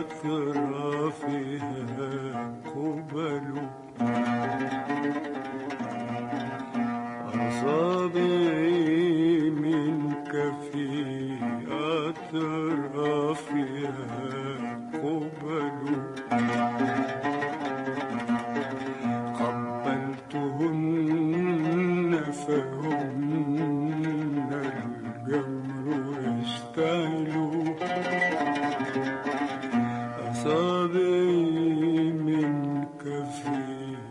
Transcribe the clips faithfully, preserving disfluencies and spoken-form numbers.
أطرافها قبل أصابعي منك في أطرافها قبل قبلتهن فهن الجمر يشتعل أصابعي منك في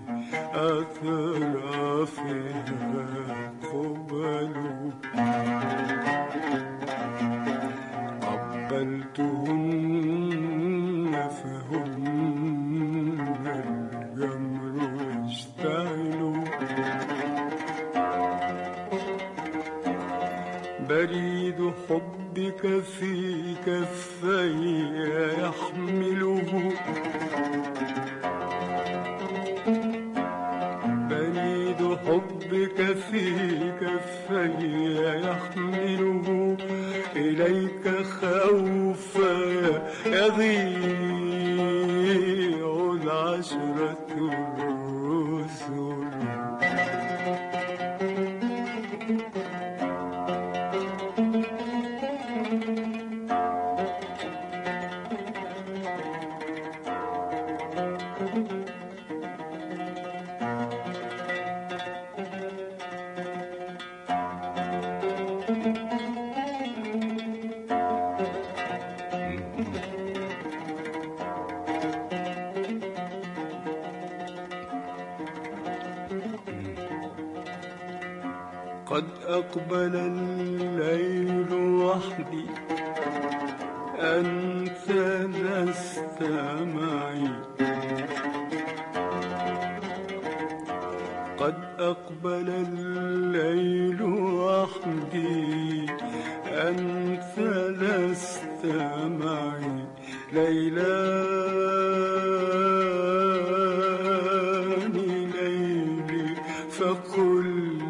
أطرافها قبل قبلتهن فهن الجمر يشتعل بريد حبك في كفي يحمله بريد حبك في كفي يحمله إليك خوفا يضيع العشرة الرسل قد أقبل الليل وحدي أنت لست معي قد أقبل الليل وحدي أنت لست معي ليلاني ليلي فقل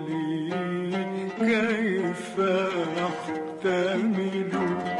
كيف أحتمل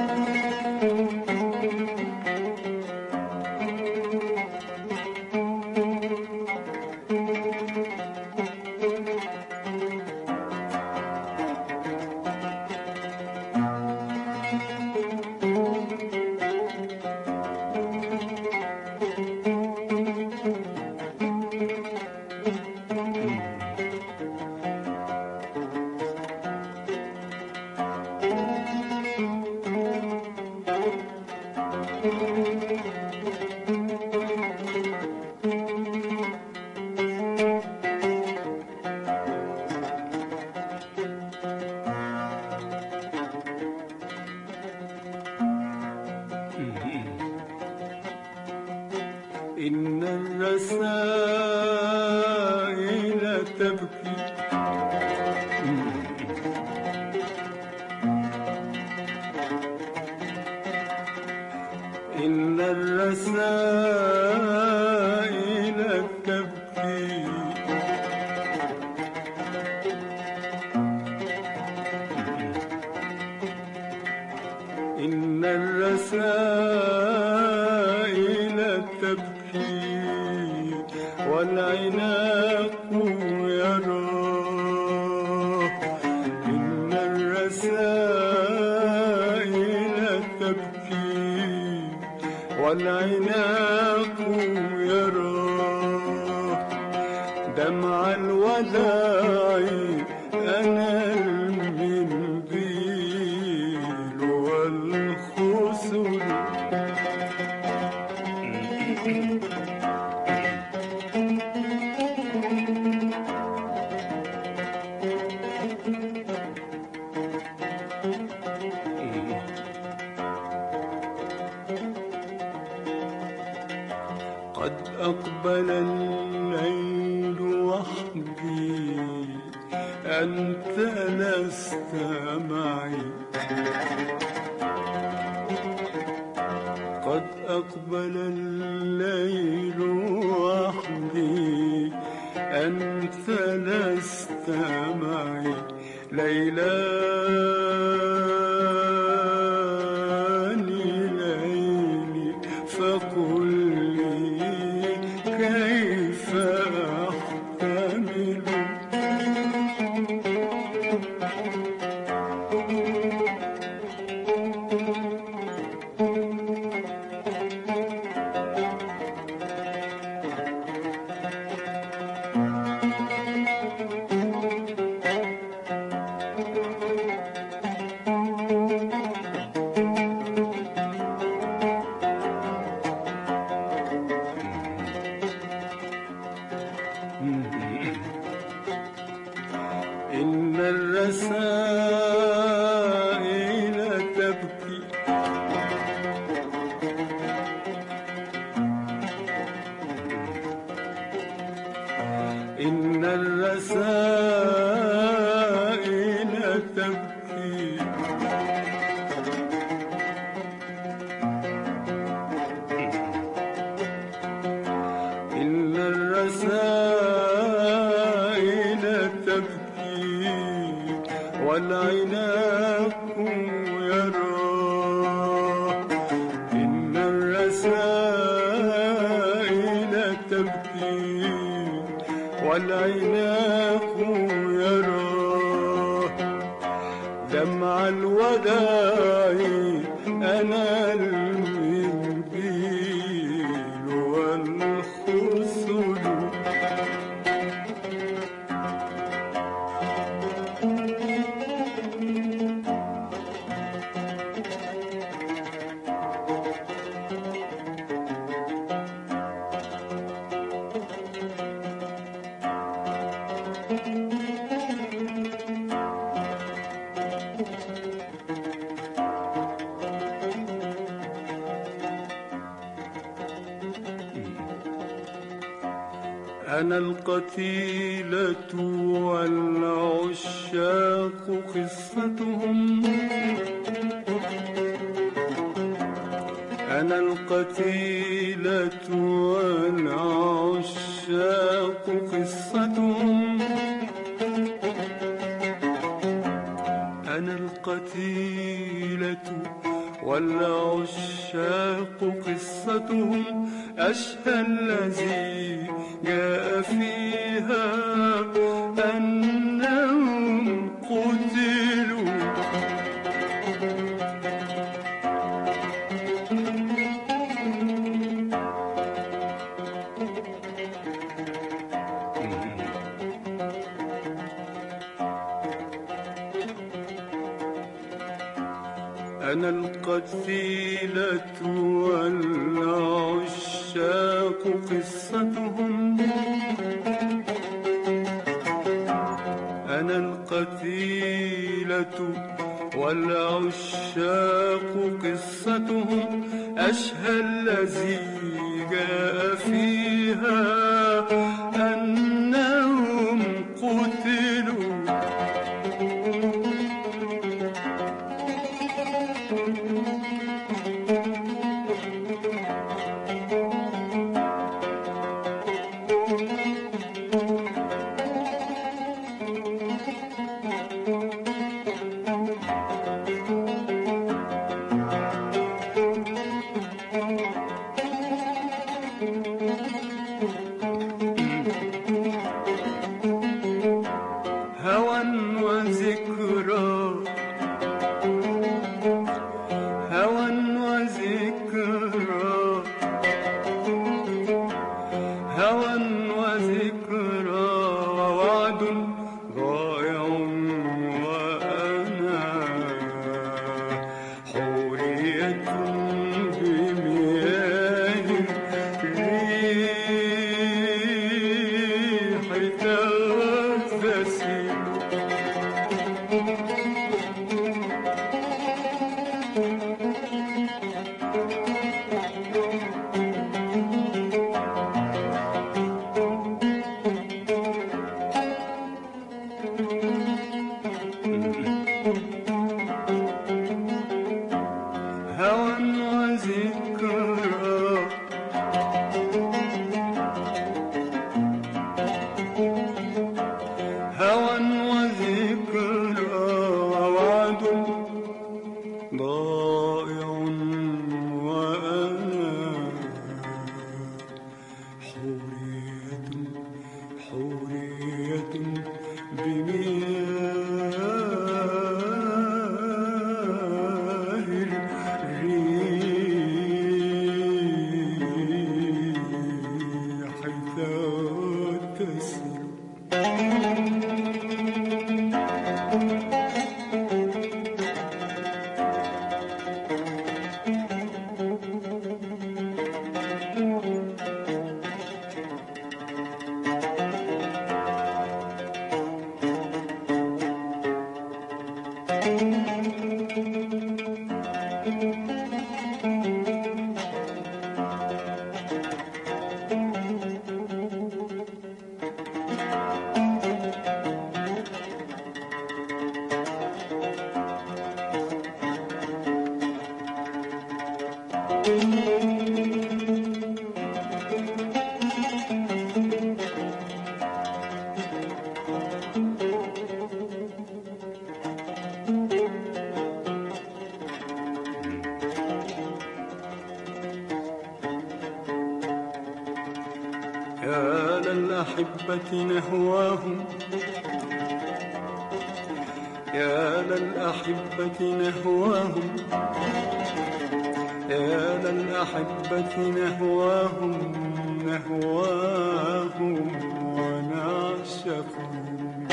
إن الرسائل تبكي إن الرسائل تبكي إن الرسائل تبكي والعناق يراه إن الرسائل تبكي والعناق يراه دمع الوداع أنا المنديل والخسر قد أقبل الليل وحدي أنت لست معي قد أقبل الليل وحدي أنت لست معي ليلاني ليلي فقل والعناق يراه دمع الوداع أنا المنبيل والخصل. أنا القتيلة والعشاق قصتهم، أنا القتيلة والعشاق قصتهم، أنا القتيلة والعشاق قصتهم، أشهى الذي جاء فيها أنهم قتلوا. أنا القتيلة والعشاق قصتهم، أنا القتيلة والعشاق قصتهم، أشهى الذي جاء فيها أنهم قتلوا. هوى وذكرى هوى وذكرى هوى وذكرى ووعد ضائع وأنا حورية بمياه الريح تغتسل. هوى وذكرى هوى وذكرى ووعد ضائع وأنا حورية حورية بمياه الريح تغتسل. يا للأحبة نهواهم يا للأحبة نهواهم يا للأحبة نهواهم نهواهم ونعشقهم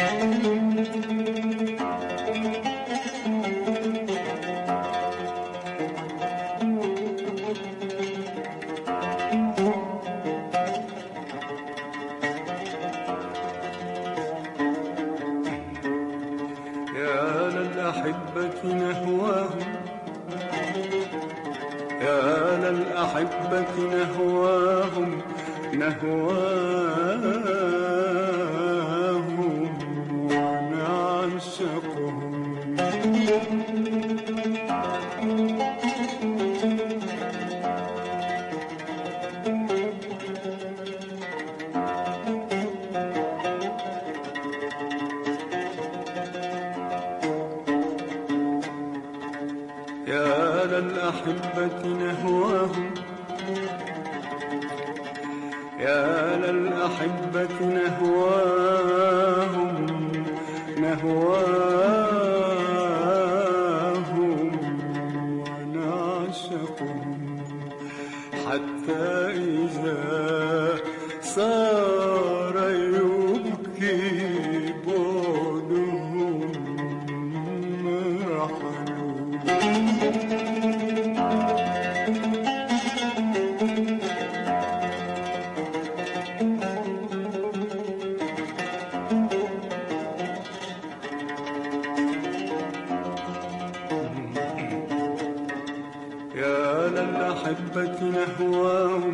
للأحبة نهواهم يا للأحبة نهواهم نهواهم ونعشقهم يا للأحبة نهواهم يا للأحبة نهواهم نهواهم ونعشقهم حتى إذا صار يبكي بعدهم رحلوا يا للأحبة نهواهم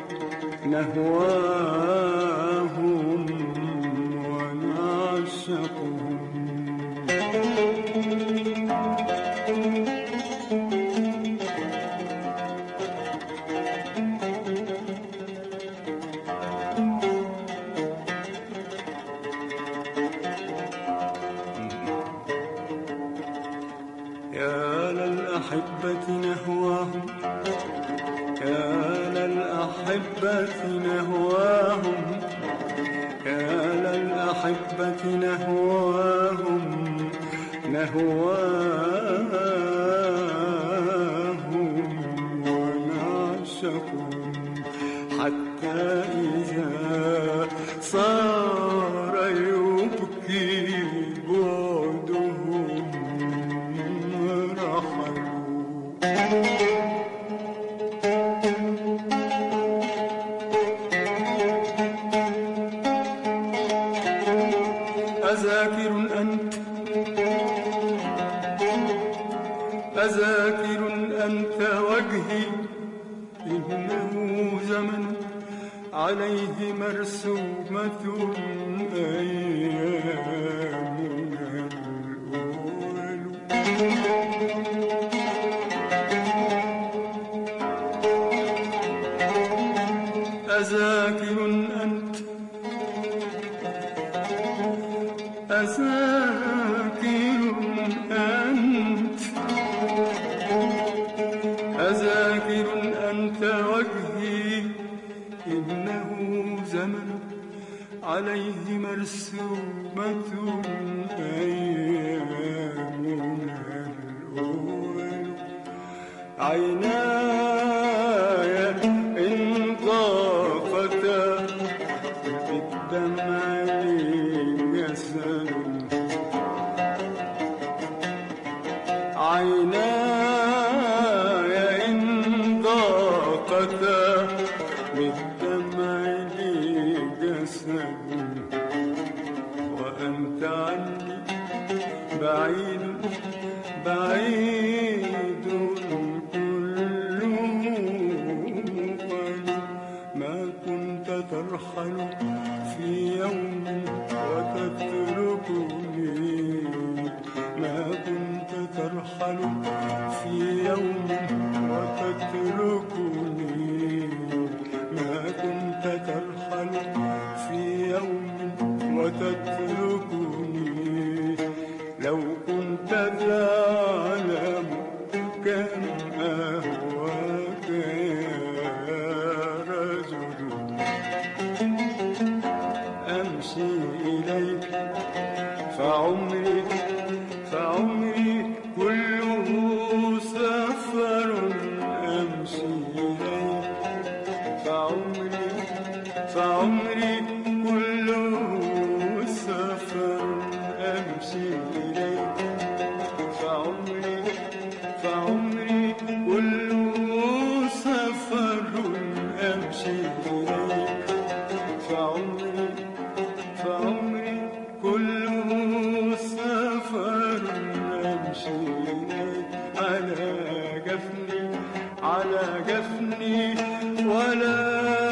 نهواهم ونعشقهم يا للأحبة نهواهم يا للأحبة نهواهم يا للأحبة نهواهم نهواهم ونعشقهم حتى إذا صار يبكي بعدهم أذاكر أنت أذاكر أنت وجهي إنه زمن عليه مرسومة أيامنا الأول أذاكر أنت أذاكر أنت أذاكر أنت وجهي إنه زمن عليه مرسومة أيامنا الأول عيناي إن ضاقتا بالدمع يسأل عيناي إن ضاقتا بالدمع جسد وأنت عني بعيد بعيد كل فعمري كله سفر أمشي إليك فعمري فعمري كله سفر أمشي إليك فعمري فعمري كله سفر أمشي إليك على جفني على جفني ولا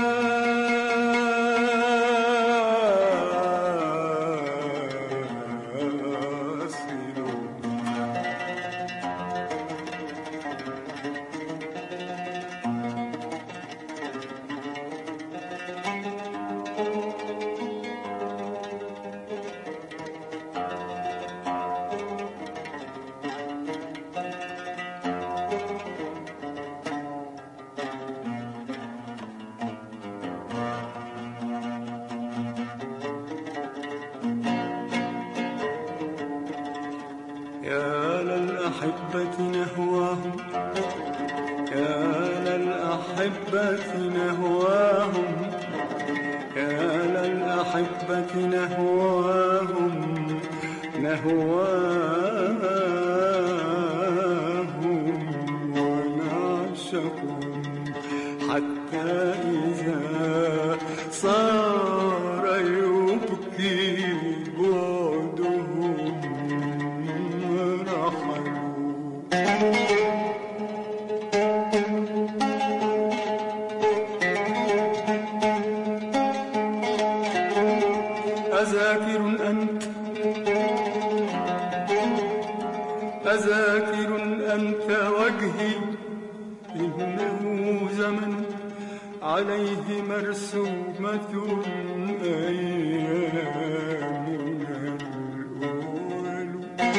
يا للأحبة نهواهم يا للأحبة نهواهم يا للأحبة نهواهم نهواهم ونعشقهم حتى إذا صار يبكي بعدهم أذاكر أنت أذاكر أنت وجهي إنه زمن عليه مرسومة أيامنا الأول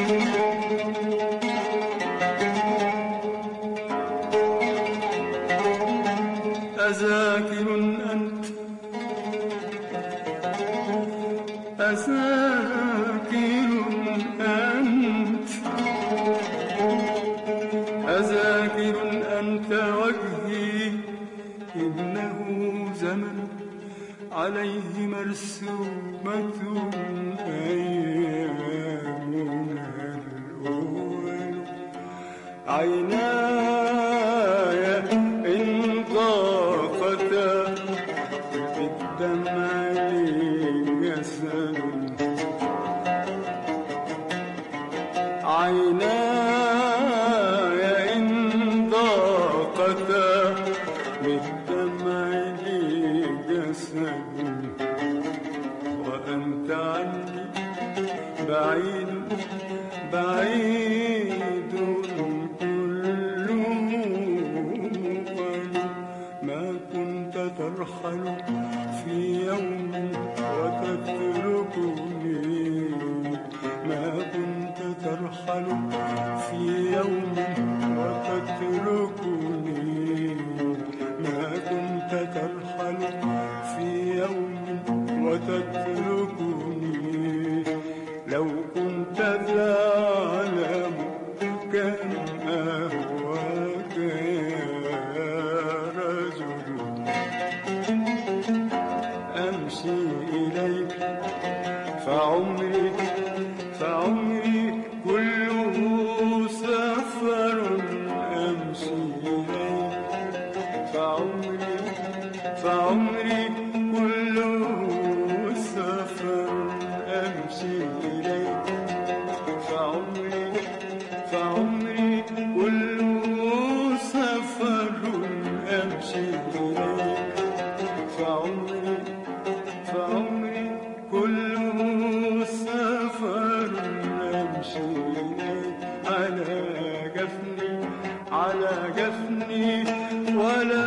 أذاكر أنت أذاكر أنت أذاكر أنت وجهي إنه زمن عليه مرسومة أيامنا الأول عيناي إن ضاقتا بالدمع عيناي إن ضاقتا بالدمع لي جسد وأنت عني بعيد بعيد كله ما كنت ترحل في يوم وتتركني ما كنت ترحل في يوم وتتركني ما كنت ترحل في يوم وتتركني لو كنت تعلم كم أهواك يا رجل أمشي إليك فعمري فعمري كله سفر أمشي إليك فعمري فعمري كله سفر أمشي إليك فعمري فعمري كله سفر أمشي إليك فعمري فعمري كله سفر أمشي إليك على جفني على جفني ولا